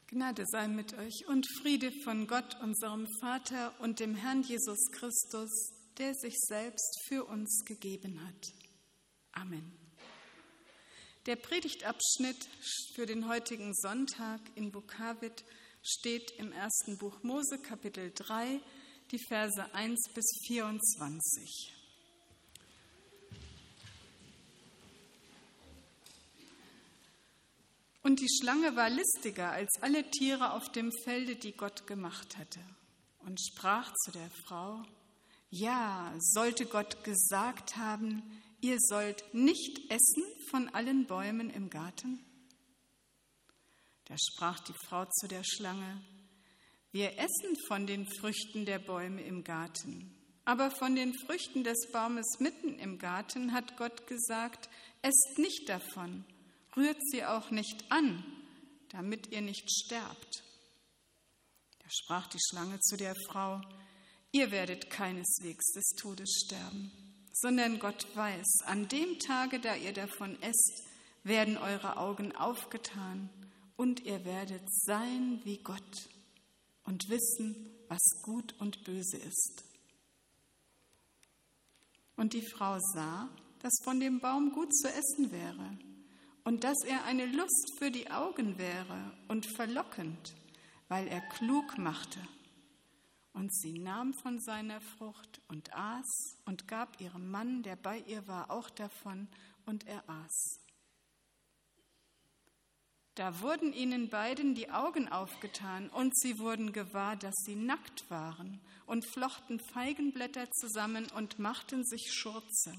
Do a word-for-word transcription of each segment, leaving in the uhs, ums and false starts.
Gnade sei mit euch und Friede von Gott, unserem Vater und dem Herrn Jesus Christus, der sich selbst für uns gegeben hat. Amen. Der Predigtabschnitt für den heutigen Sonntag in Bukawit steht im ersten Buch Mose, Kapitel drei, die Verse eins bis vierundzwanzig. Und die Schlange war listiger als alle Tiere auf dem Felde, die Gott gemacht hatte, und sprach zu der Frau: Ja, sollte Gott gesagt haben, ihr sollt nicht essen von allen Bäumen im Garten? Da sprach die Frau zu der Schlange: Wir essen von den Früchten der Bäume im Garten, aber von den Früchten des Baumes mitten im Garten hat Gott gesagt, esst nicht davon, rührt sie auch nicht an, damit ihr nicht sterbt. Da sprach die Schlange zu der Frau: Ihr werdet keineswegs des Todes sterben, sondern Gott weiß, an dem Tage, da ihr davon esst, werden eure Augen aufgetan und ihr werdet sein wie Gott und wissen, was gut und böse ist. Und die Frau sah, dass von dem Baum gut zu essen wäre und dass er eine Lust für die Augen wäre und verlockend, weil er klug machte. Und sie nahm von seiner Frucht und aß und gab ihrem Mann, der bei ihr war, auch davon, und er aß. Da wurden ihnen beiden die Augen aufgetan, und sie wurden gewahr, dass sie nackt waren, und flochten Feigenblätter zusammen und machten sich Schurze.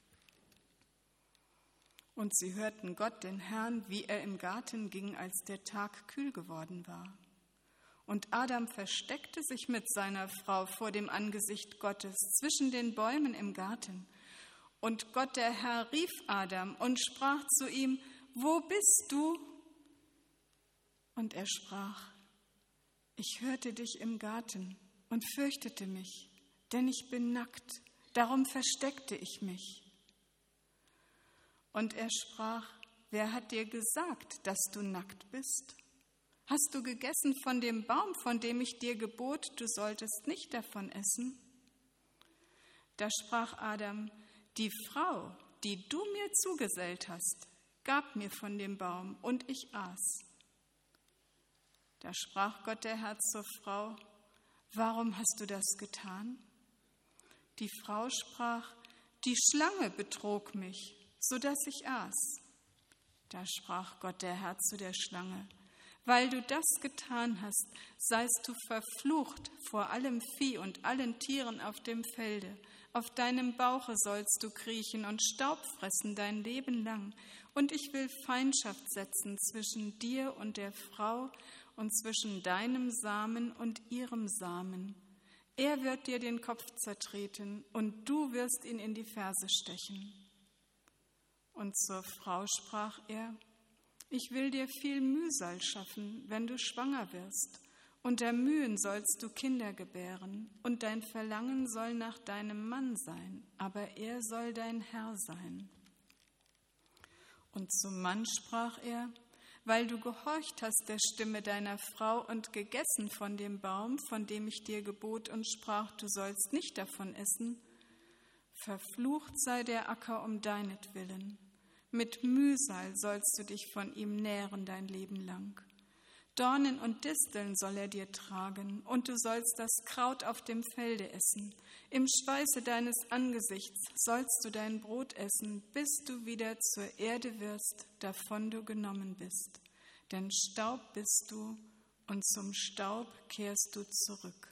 Und sie hörten Gott, den Herrn, wie er im Garten ging, als der Tag kühl geworden war. Und Adam versteckte sich mit seiner Frau vor dem Angesicht Gottes zwischen den Bäumen im Garten. Und Gott, der Herr, rief Adam und sprach zu ihm: Wo bist du? Und er sprach: Ich hörte dich im Garten und fürchtete mich, denn ich bin nackt, darum versteckte ich mich. Und er sprach: Wer hat dir gesagt, dass du nackt bist? Hast du gegessen von dem Baum, von dem ich dir gebot, du solltest nicht davon essen? Da sprach Adam: Die Frau, die du mir zugesellt hast, gab mir von dem Baum, und ich aß. Da sprach Gott, der Herr, zur Frau: Warum hast du das getan? Die Frau sprach: Die Schlange betrog mich, so dass ich aß. Da sprach Gott, der Herr, zu der Schlange: Weil du das getan hast, seist du verflucht vor allem Vieh und allen Tieren auf dem Felde. Auf deinem Bauche sollst du kriechen und Staub fressen dein Leben lang. Und ich will Feindschaft setzen zwischen dir und der Frau und zwischen deinem Samen und ihrem Samen. Er wird dir den Kopf zertreten und du wirst ihn in die Ferse stechen. Und zur Frau sprach er: Ich will dir viel Mühsal schaffen, wenn du schwanger wirst. Unter Mühen sollst du Kinder gebären, und dein Verlangen soll nach deinem Mann sein, aber er soll dein Herr sein. Und zum Mann sprach er: Weil du gehorcht hast der Stimme deiner Frau und gegessen von dem Baum, von dem ich dir gebot und sprach, du sollst nicht davon essen, verflucht sei der Acker um deinetwillen. Mit Mühsal sollst du dich von ihm nähren dein Leben lang. Dornen und Disteln soll er dir tragen, und du sollst das Kraut auf dem Felde essen. Im Schweiße deines Angesichts sollst du dein Brot essen, bis du wieder zur Erde wirst, davon du genommen bist. Denn Staub bist du, und zum Staub kehrst du zurück.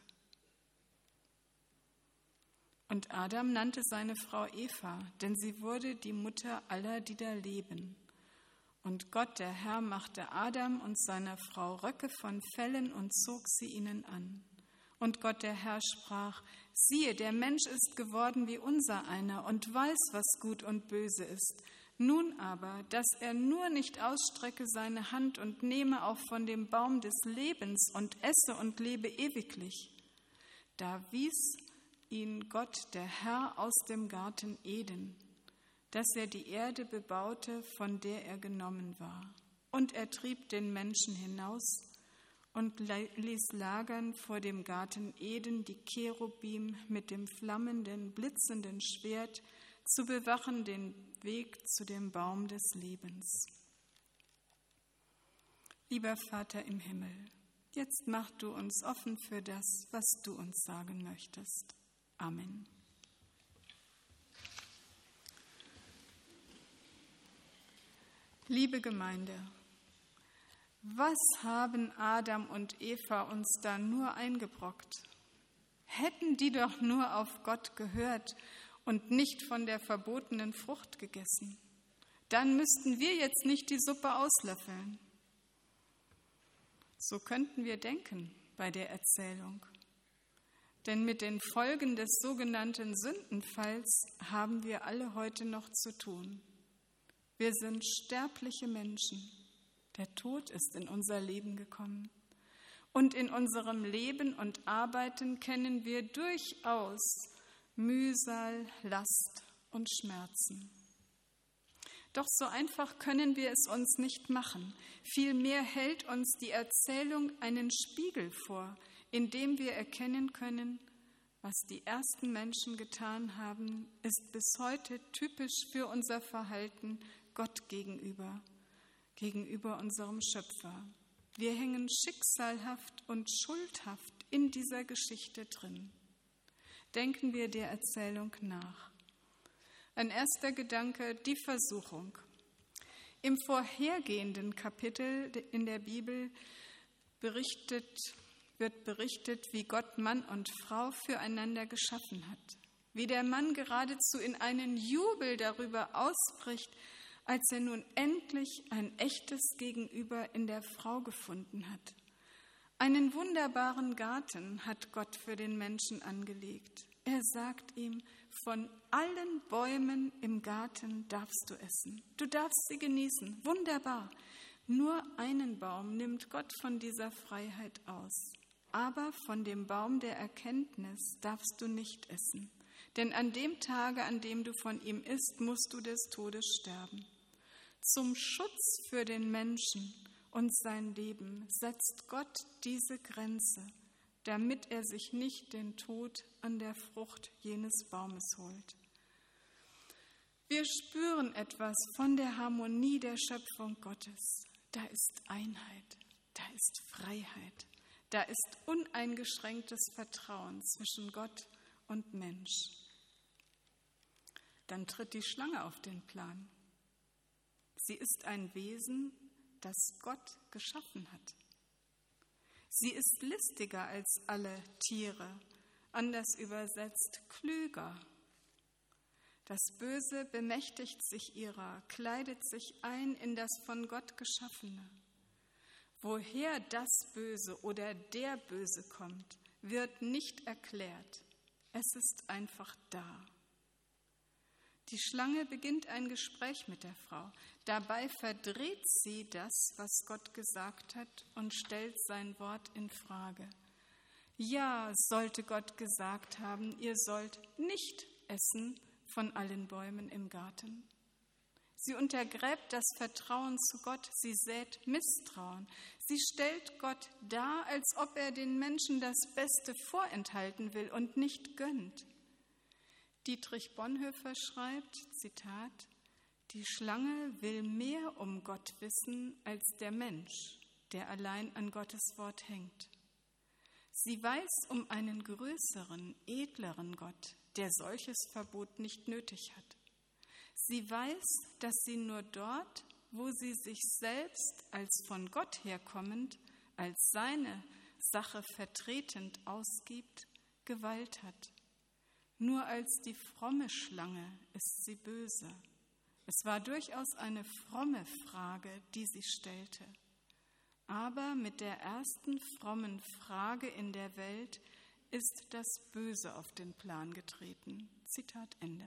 Und Adam nannte seine Frau Eva, denn sie wurde die Mutter aller, die da leben. Und Gott, der Herr, machte Adam und seiner Frau Röcke von Fellen und zog sie ihnen an. Und Gott, der Herr, sprach: Siehe, der Mensch ist geworden wie unser einer und weiß, was gut und böse ist. Nun aber, dass er nur nicht ausstrecke seine Hand und nehme auch von dem Baum des Lebens und esse und lebe ewiglich. Da wies ihn Gott, der Herr, aus dem Garten Eden, dass er die Erde bebaute, von der er genommen war. Und er trieb den Menschen hinaus, und ließ lagern vor dem Garten Eden die Cherubim mit dem flammenden, blitzenden Schwert, zu bewachen den Weg zu dem Baum des Lebens. Lieber Vater im Himmel, jetzt mach du uns offen für das, was du uns sagen möchtest. Amen. Liebe Gemeinde, was haben Adam und Eva uns da nur eingebrockt? Hätten die doch nur auf Gott gehört und nicht von der verbotenen Frucht gegessen, dann müssten wir jetzt nicht die Suppe auslöffeln. So könnten wir denken bei der Erzählung. Denn mit den Folgen des sogenannten Sündenfalls haben wir alle heute noch zu tun. Wir sind sterbliche Menschen. Der Tod ist in unser Leben gekommen. Und in unserem Leben und Arbeiten kennen wir durchaus Mühsal, Last und Schmerzen. Doch so einfach können wir es uns nicht machen. Vielmehr hält uns die Erzählung einen Spiegel vor, in dem wir erkennen können, was die ersten Menschen getan haben, ist bis heute typisch für unser Verhalten Gott gegenüber, gegenüber unserem Schöpfer. Wir hängen schicksalhaft und schuldhaft in dieser Geschichte drin. Denken wir der Erzählung nach. Ein erster Gedanke, die Versuchung. Im vorhergehenden Kapitel in der Bibel berichtet, wird berichtet, wie Gott Mann und Frau füreinander geschaffen hat. Wie der Mann geradezu in einen Jubel darüber ausbricht, als er nun endlich ein echtes Gegenüber in der Frau gefunden hat. Einen wunderbaren Garten hat Gott für den Menschen angelegt. Er sagt ihm, von allen Bäumen im Garten darfst du essen. Du darfst sie genießen. Wunderbar. Nur einen Baum nimmt Gott von dieser Freiheit aus. Aber von dem Baum der Erkenntnis darfst du nicht essen. Denn an dem Tage, an dem du von ihm isst, musst du des Todes sterben. Zum Schutz für den Menschen und sein Leben setzt Gott diese Grenze, damit er sich nicht den Tod an der Frucht jenes Baumes holt. Wir spüren etwas von der Harmonie der Schöpfung Gottes. Da ist Einheit, da ist Freiheit, da ist uneingeschränktes Vertrauen zwischen Gott und Mensch. Dann tritt die Schlange auf den Plan. Sie ist ein Wesen, das Gott geschaffen hat. Sie ist listiger als alle Tiere, anders übersetzt klüger. Das Böse bemächtigt sich ihrer, kleidet sich ein in das von Gott Geschaffene. Woher das Böse oder der Böse kommt, wird nicht erklärt. Es ist einfach da. Die Schlange beginnt ein Gespräch mit der Frau. Dabei verdreht sie das, was Gott gesagt hat, und stellt sein Wort in Frage. Ja, sollte Gott gesagt haben, ihr sollt nicht essen von allen Bäumen im Garten. Sie untergräbt das Vertrauen zu Gott, sie sät Misstrauen. Sie stellt Gott dar, als ob er den Menschen das Beste vorenthalten will und nicht gönnt. Dietrich Bonhoeffer schreibt, Zitat, die Schlange will mehr um Gott wissen als der Mensch, der allein an Gottes Wort hängt. Sie weiß um einen größeren, edleren Gott, der solches Verbot nicht nötig hat. Sie weiß, dass sie nur dort, wo sie sich selbst als von Gott herkommend, als seine Sache vertretend ausgibt, Gewalt hat. Nur als die fromme Schlange ist sie böse. Es war durchaus eine fromme Frage, die sie stellte. Aber mit der ersten frommen Frage in der Welt ist das Böse auf den Plan getreten. Zitat Ende.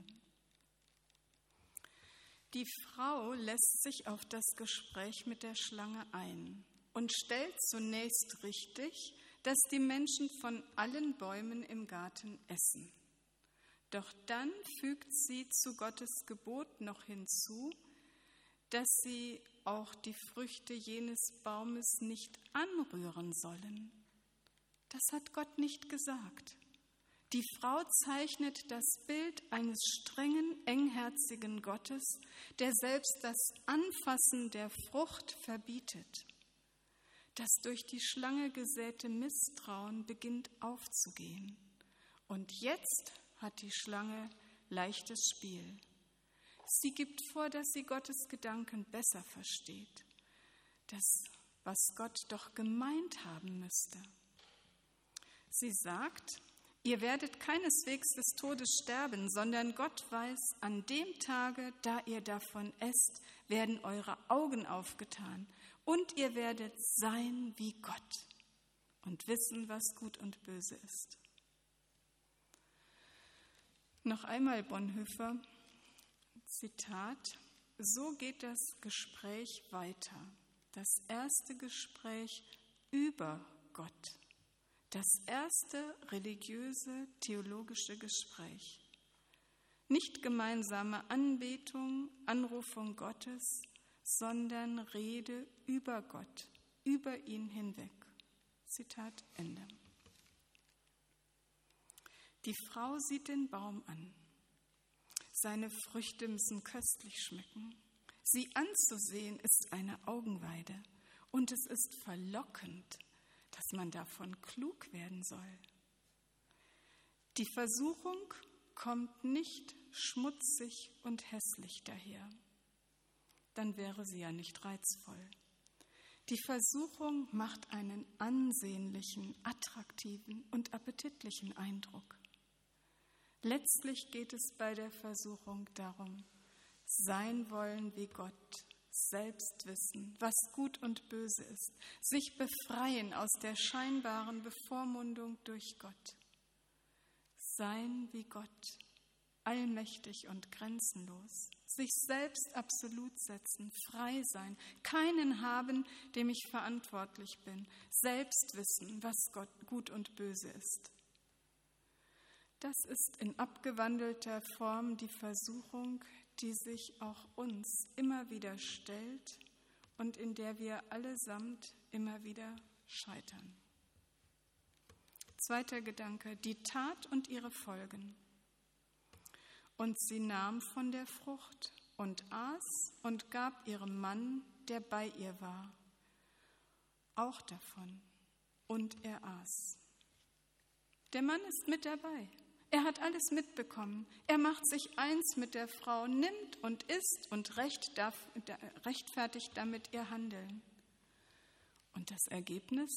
Die Frau lässt sich auf das Gespräch mit der Schlange ein und stellt zunächst richtig, dass die Menschen von allen Bäumen im Garten essen. Doch dann fügt sie zu Gottes Gebot noch hinzu, dass sie auch die Früchte jenes Baumes nicht anrühren sollen. Das hat Gott nicht gesagt. Die Frau zeichnet das Bild eines strengen, engherzigen Gottes, der selbst das Anfassen der Frucht verbietet. Das durch die Schlange gesäte Misstrauen beginnt aufzugehen. Und jetzt hat die Schlange leichtes Spiel. Sie gibt vor, dass sie Gottes Gedanken besser versteht, das, was Gott doch gemeint haben müsste. Sie sagt, ihr werdet keineswegs des Todes sterben, sondern Gott weiß, an dem Tage, da ihr davon esst, werden eure Augen aufgetan und ihr werdet sein wie Gott und wissen, was gut und böse ist. Noch einmal Bonhoeffer, Zitat: So geht das Gespräch weiter. Das erste Gespräch über Gott. Das erste religiöse, theologische Gespräch. Nicht gemeinsame Anbetung, Anrufung Gottes, sondern Rede über Gott, über ihn hinweg. Zitat Ende. Die Frau sieht den Baum an. Seine Früchte müssen köstlich schmecken. Sie anzusehen ist eine Augenweide und es ist verlockend, dass man davon klug werden soll. Die Versuchung kommt nicht schmutzig und hässlich daher. Dann wäre sie ja nicht reizvoll. Die Versuchung macht einen ansehnlichen, attraktiven und appetitlichen Eindruck. Letztlich geht es bei der Versuchung darum, sein wollen wie Gott, selbst wissen, was gut und böse ist, sich befreien aus der scheinbaren Bevormundung durch Gott. Sein wie Gott, allmächtig und grenzenlos, sich selbst absolut setzen, frei sein, keinen haben, dem ich verantwortlich bin, selbst wissen, was Gott gut und böse ist. Das ist in abgewandelter Form die Versuchung, die sich auch uns immer wieder stellt und in der wir allesamt immer wieder scheitern. Zweiter Gedanke, die Tat und ihre Folgen. Und sie nahm von der Frucht und aß und gab ihrem Mann, der bei ihr war, auch davon. Und er aß. Der Mann ist mit dabei. Er hat alles mitbekommen. Er macht sich eins mit der Frau, nimmt und isst und rechtfertigt damit ihr Handeln. Und das Ergebnis?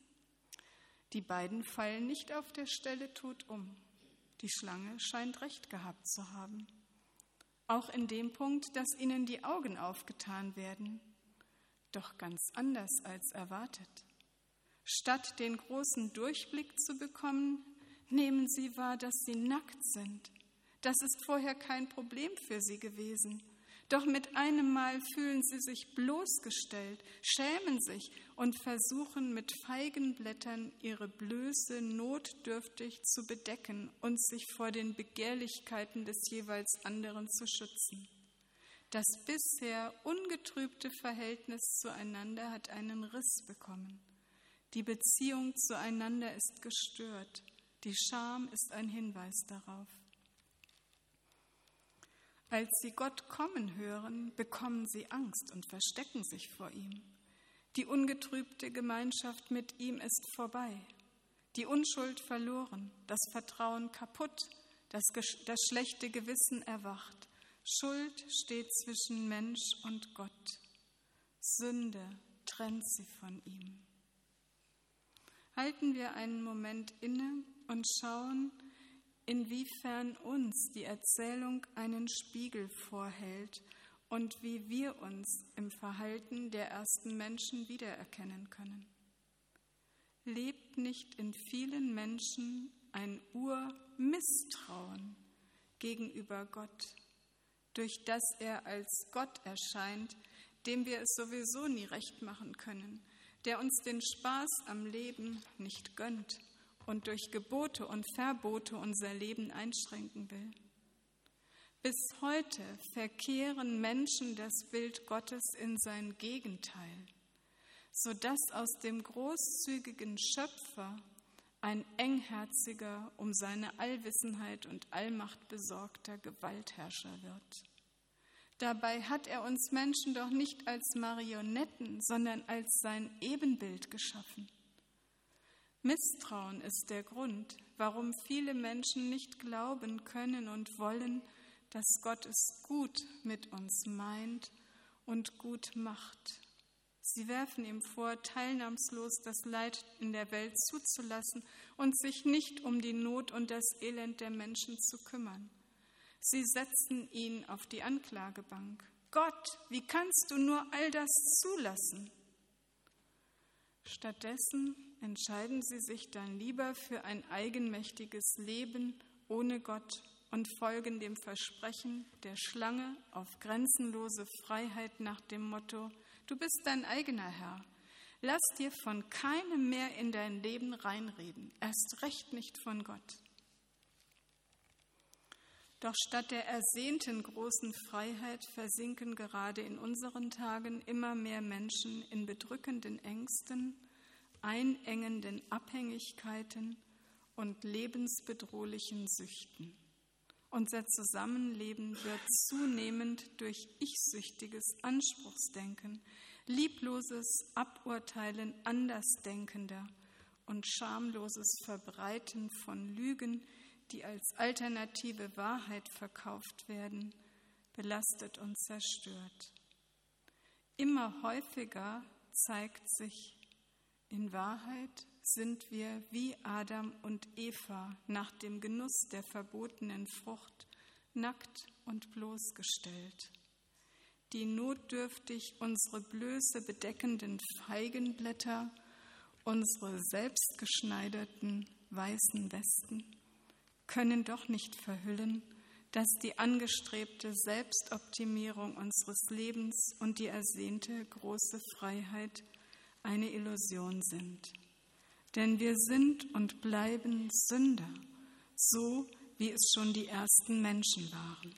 Die beiden fallen nicht auf der Stelle tot um. Die Schlange scheint recht gehabt zu haben. Auch in dem Punkt, dass ihnen die Augen aufgetan werden. Doch ganz anders als erwartet. Statt den großen Durchblick zu bekommen, nehmen sie wahr, dass sie nackt sind. Das ist vorher kein Problem für sie gewesen. Doch mit einem Mal fühlen sie sich bloßgestellt, schämen sich und versuchen mit Feigenblättern ihre Blöße notdürftig zu bedecken und sich vor den Begehrlichkeiten des jeweils anderen zu schützen. Das bisher ungetrübte Verhältnis zueinander hat einen Riss bekommen. Die Beziehung zueinander ist gestört. Die Scham ist ein Hinweis darauf. Als sie Gott kommen hören, bekommen sie Angst und verstecken sich vor ihm. Die ungetrübte Gemeinschaft mit ihm ist vorbei. Die Unschuld verloren, das Vertrauen kaputt, das, das schlechte Gewissen erwacht. Schuld steht zwischen Mensch und Gott. Sünde trennt sie von ihm. Halten wir einen Moment inne und schauen, inwiefern uns die Erzählung einen Spiegel vorhält und wie wir uns im Verhalten der ersten Menschen wiedererkennen können. Lebt nicht in vielen Menschen ein Urmisstrauen gegenüber Gott, durch das er als Gott erscheint, dem wir es sowieso nie recht machen können, der uns den Spaß am Leben nicht gönnt und durch Gebote und Verbote unser Leben einschränken will? Bis heute verkehren Menschen das Bild Gottes in sein Gegenteil, sodass aus dem großzügigen Schöpfer ein engherziger, um seine Allwissenheit und Allmacht besorgter Gewaltherrscher wird. Dabei hat er uns Menschen doch nicht als Marionetten, sondern als sein Ebenbild geschaffen. Misstrauen ist der Grund, warum viele Menschen nicht glauben können und wollen, dass Gott es gut mit uns meint und gut macht. Sie werfen ihm vor, teilnahmslos das Leid in der Welt zuzulassen und sich nicht um die Not und das Elend der Menschen zu kümmern. Sie setzen ihn auf die Anklagebank. Gott, wie kannst du nur all das zulassen? Stattdessen entscheiden sie sich dann lieber für ein eigenmächtiges Leben ohne Gott und folgen dem Versprechen der Schlange auf grenzenlose Freiheit nach dem Motto: Du bist dein eigener Herr. Lass dir von keinem mehr in dein Leben reinreden, erst recht nicht von Gott. Doch statt der ersehnten großen Freiheit versinken gerade in unseren Tagen immer mehr Menschen in bedrückenden Ängsten, einengenden Abhängigkeiten und lebensbedrohlichen Süchten. Unser Zusammenleben wird zunehmend durch ich-süchtiges Anspruchsdenken, liebloses Aburteilen Andersdenkender und schamloses Verbreiten von Lügen, die als alternative Wahrheit verkauft werden, belastet und zerstört. Immer häufiger zeigt sich, in Wahrheit sind wir wie Adam und Eva nach dem Genuss der verbotenen Frucht nackt und bloßgestellt, die notdürftig unsere Blöße bedeckenden Feigenblätter, unsere selbstgeschneiderten weißen Westen, können doch nicht verhüllen, dass die angestrebte Selbstoptimierung unseres Lebens und die ersehnte große Freiheit eine Illusion sind. Denn wir sind und bleiben Sünder, so wie es schon die ersten Menschen waren.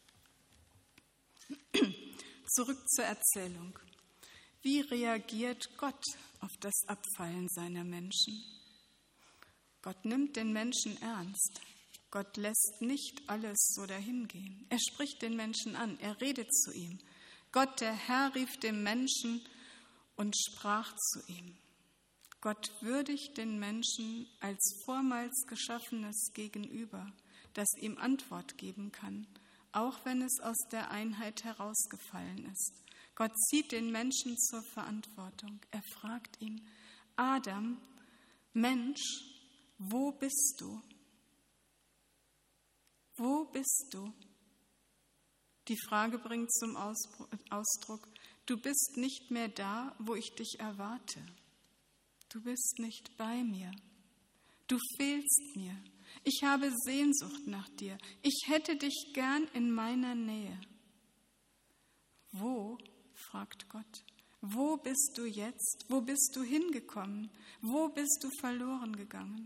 Zurück zur Erzählung. Wie reagiert Gott auf das Abfallen seiner Menschen? Gott nimmt den Menschen ernst. Gott lässt nicht alles so dahingehen. Er spricht den Menschen an, er redet zu ihm. Gott, der Herr, rief dem Menschen und sprach zu ihm. Gott würdigt den Menschen als vormals geschaffenes Gegenüber, das ihm Antwort geben kann, auch wenn es aus der Einheit herausgefallen ist. Gott zieht den Menschen zur Verantwortung. Er fragt ihn: Adam, Mensch, wo bist du? Wo bist du? Die Frage bringt zum Ausdruck: Du bist nicht mehr da, wo ich dich erwarte. Du bist nicht bei mir. Du fehlst mir. Ich habe Sehnsucht nach dir. Ich hätte dich gern in meiner Nähe. Wo, fragt Gott, wo bist du jetzt? Wo bist du hingekommen? Wo bist du verloren gegangen?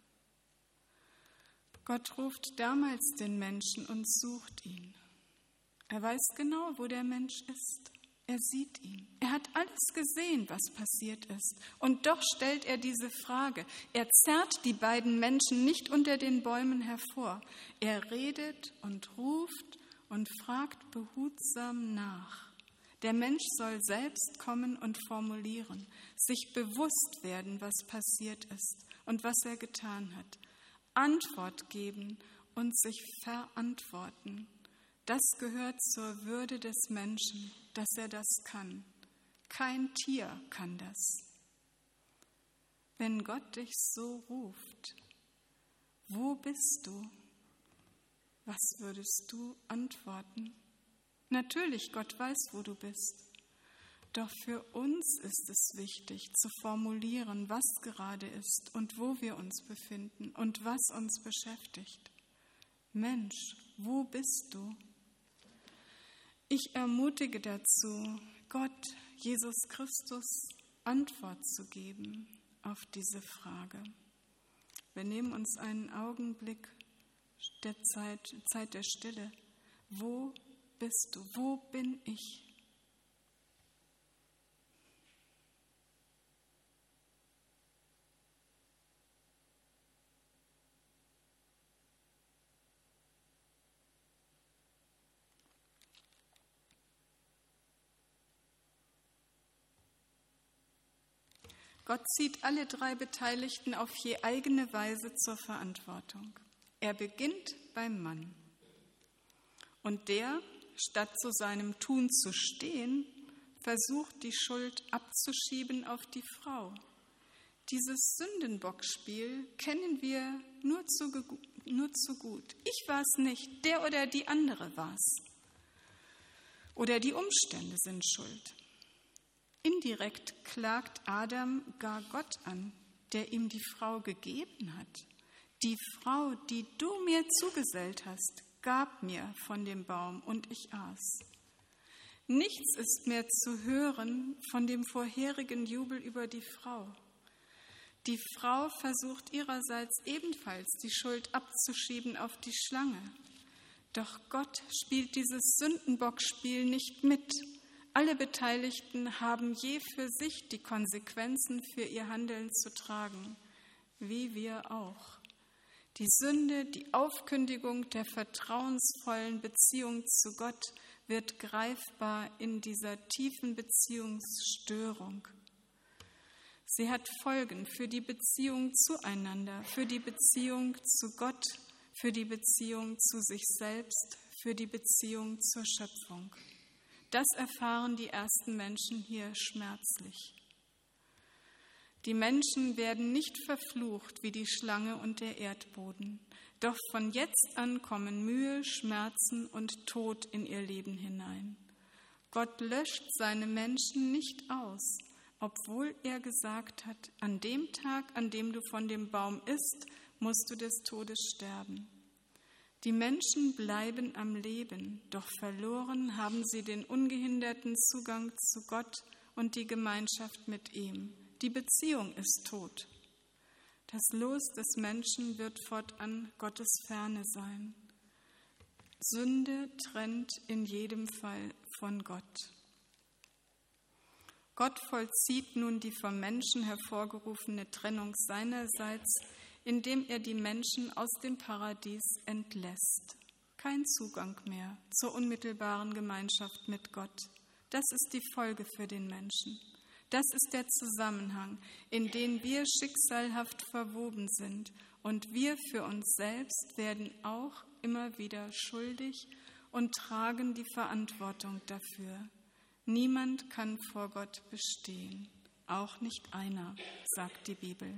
Gott ruft damals den Menschen und sucht ihn. Er weiß genau, wo der Mensch ist. Er sieht ihn. Er hat alles gesehen, was passiert ist. Und doch stellt er diese Frage. Er zerrt die beiden Menschen nicht unter den Bäumen hervor. Er redet und ruft und fragt behutsam nach. Der Mensch soll selbst kommen und formulieren, sich bewusst werden, was passiert ist und was er getan hat. Antwort geben und sich verantworten. Das gehört zur Würde des Menschen, dass er das kann. Kein Tier kann das. Wenn Gott dich so ruft, wo bist du? Was würdest du antworten? Natürlich, Gott weiß, wo du bist. Doch für uns ist es wichtig, zu formulieren, was gerade ist und wo wir uns befinden und was uns beschäftigt. Mensch, wo bist du? Ich ermutige dazu, Gott, Jesus Christus, Antwort zu geben auf diese Frage. Wir nehmen uns einen Augenblick der Zeit, Zeit der Stille. wo bist du? Wo bin ich? Gott zieht alle drei Beteiligten auf je eigene Weise zur Verantwortung. Er beginnt beim Mann. Und der, statt zu seinem Tun zu stehen, versucht die Schuld abzuschieben auf die Frau. Dieses Sündenbockspiel kennen wir nur zu, nur zu gut. Ich war es nicht, der oder die andere war es. Oder die Umstände sind schuld. Indirekt klagt Adam gar Gott an, der ihm die Frau gegeben hat. Die Frau, die du mir zugesellt hast, gab mir von dem Baum und ich aß. Nichts ist mehr zu hören von dem vorherigen Jubel über die Frau. Die Frau versucht ihrerseits ebenfalls die Schuld abzuschieben auf die Schlange. Doch Gott spielt dieses Sündenbockspiel nicht mit. Alle Beteiligten haben je für sich die Konsequenzen für ihr Handeln zu tragen, wie wir auch. Die Sünde, die Aufkündigung der vertrauensvollen Beziehung zu Gott wird greifbar in dieser tiefen Beziehungsstörung. Sie hat Folgen für die Beziehung zueinander, für die Beziehung zu Gott, für die Beziehung zu sich selbst, für die Beziehung zur Schöpfung. Das erfahren die ersten Menschen hier schmerzlich. Die Menschen werden nicht verflucht wie die Schlange und der Erdboden. Doch von jetzt an kommen Mühe, Schmerzen und Tod in ihr Leben hinein. Gott löscht seine Menschen nicht aus, obwohl er gesagt hat, an dem Tag, an dem du von dem Baum isst, musst du des Todes sterben. Die Menschen bleiben am Leben, doch verloren haben sie den ungehinderten Zugang zu Gott und die Gemeinschaft mit ihm. Die Beziehung ist tot. Das Los des Menschen wird fortan Gottes Ferne sein. Sünde trennt in jedem Fall von Gott. Gott vollzieht nun die vom Menschen hervorgerufene Trennung seinerseits, indem er die Menschen aus dem Paradies entlässt. Kein Zugang mehr zur unmittelbaren Gemeinschaft mit Gott. Das ist die Folge für den Menschen. Das ist der Zusammenhang, in den wir schicksalhaft verwoben sind. Und wir für uns selbst werden auch immer wieder schuldig und tragen die Verantwortung dafür. Niemand kann vor Gott bestehen, auch nicht einer, sagt die Bibel.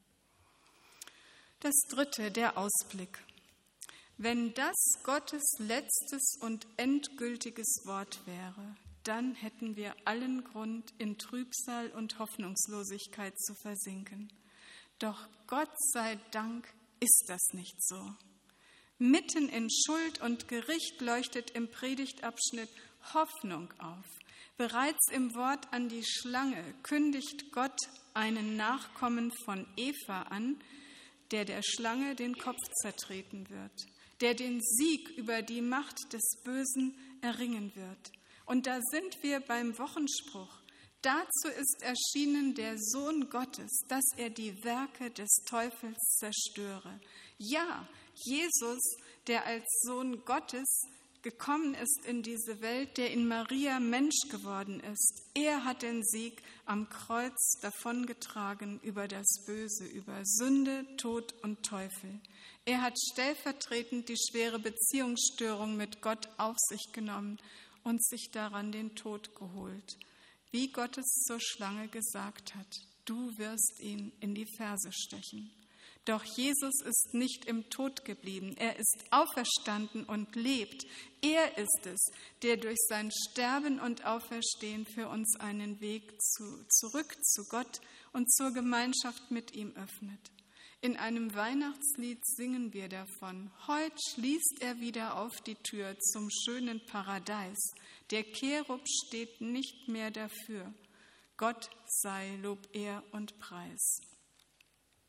Das dritte, der Ausblick. Wenn das Gottes letztes und endgültiges Wort wäre, dann hätten wir allen Grund, in Trübsal und Hoffnungslosigkeit zu versinken. Doch Gott sei Dank ist das nicht so. Mitten in Schuld und Gericht leuchtet im Predigtabschnitt Hoffnung auf. Bereits im Wort an die Schlange kündigt Gott einen Nachkommen von Eva an, der der Schlange den Kopf zertreten wird, der den Sieg über die Macht des Bösen erringen wird. Und da sind wir beim Wochenspruch. Dazu ist erschienen der Sohn Gottes, dass er die Werke des Teufels zerstöre. Ja, Jesus, der als Sohn Gottes gekommen ist in diese Welt, der in Maria Mensch geworden ist. Er hat den Sieg am Kreuz davongetragen über das Böse, über Sünde, Tod und Teufel. Er hat stellvertretend die schwere Beziehungsstörung mit Gott auf sich genommen und sich daran den Tod geholt. Wie Gott es zur Schlange gesagt hat, du wirst ihn in die Ferse stechen. Doch Jesus ist nicht im Tod geblieben. Er ist auferstanden und lebt. Er ist es, der durch sein Sterben und Auferstehen für uns einen Weg zu, zurück zu Gott und zur Gemeinschaft mit ihm öffnet. In einem Weihnachtslied singen wir davon. Heut schließt er wieder auf die Tür zum schönen Paradies. Der Cherub steht nicht mehr dafür. Gott sei Lob, Ehr und Preis.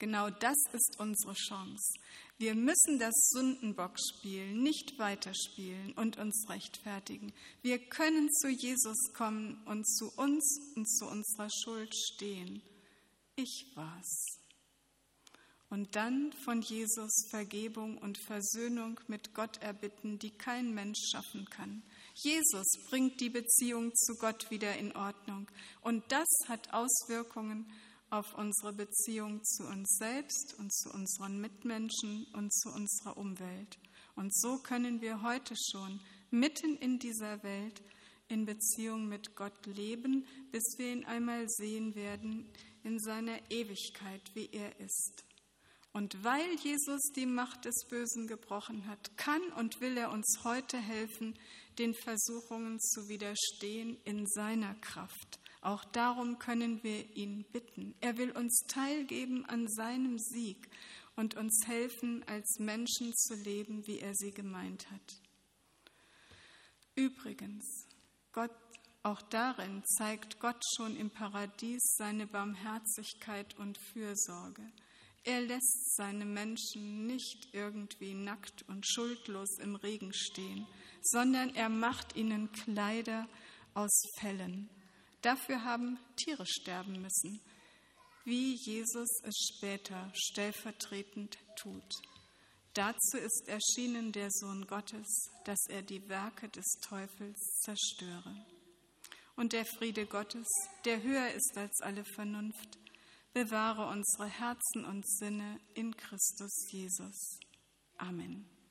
Genau das ist unsere Chance. Wir müssen das Sündenbockspiel nicht weiterspielen und uns rechtfertigen. Wir können zu Jesus kommen und zu uns und zu unserer Schuld stehen. Ich war's. Und dann von Jesus Vergebung und Versöhnung mit Gott erbitten, die kein Mensch schaffen kann. Jesus bringt die Beziehung zu Gott wieder in Ordnung. Und das hat Auswirkungen auf unsere Beziehung zu uns selbst und zu unseren Mitmenschen und zu unserer Umwelt. Und so können wir heute schon mitten in dieser Welt in Beziehung mit Gott leben, bis wir ihn einmal sehen werden in seiner Ewigkeit, wie er ist. Und weil Jesus die Macht des Bösen gebrochen hat, kann und will er uns heute helfen, den Versuchungen zu widerstehen in seiner Kraft. Auch darum können wir ihn bitten. Er will uns teilgeben an seinem Sieg und uns helfen, als Menschen zu leben, wie er sie gemeint hat. Übrigens, Gott, auch darin zeigt Gott schon im Paradies seine Barmherzigkeit und Fürsorge. Er lässt seine Menschen nicht irgendwie nackt und schuldlos im Regen stehen, sondern er macht ihnen Kleider aus Fellen. Dafür haben Tiere sterben müssen, wie Jesus es später stellvertretend tut. Dazu ist erschienen der Sohn Gottes, dass er die Werke des Teufels zerstöre. Und der Friede Gottes, der höher ist als alle Vernunft, bewahre unsere Herzen und Sinne in Christus Jesus. Amen.